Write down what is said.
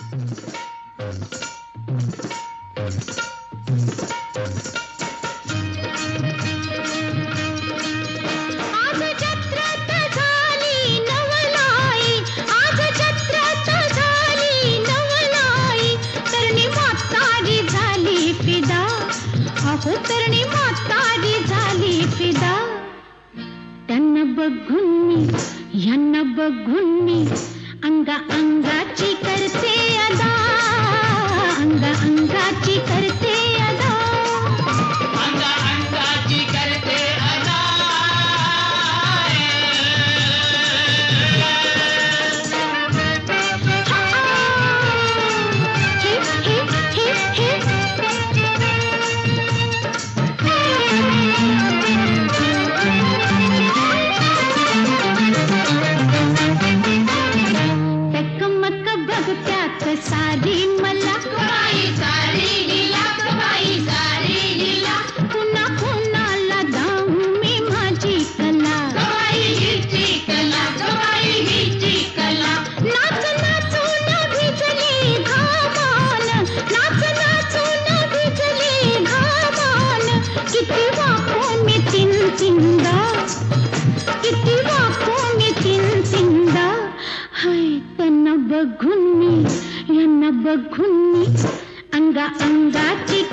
तरणी म्हातारी झाली फिदा. त्यांना बघून मी यांना बघून मी अंगा अंगाची करते अदा, अंगा अंगाची करते अदा, अंगा अंगाची करते अदा. सारी मला बाई सारी लीला, बाई सारी लीला. पुन्हा कोणाला दाऊ मी माझी कला, बाई हिची कला, बाई हिची कला. नाच नाचून भिजली घामान, नाच नाचून भिजली घामान. किती वापो मी तीन तीनदा, किती वापो मी तीन तीनदा. हाय त्यांना बघून मी यांना बघून मी अंगा अंगाची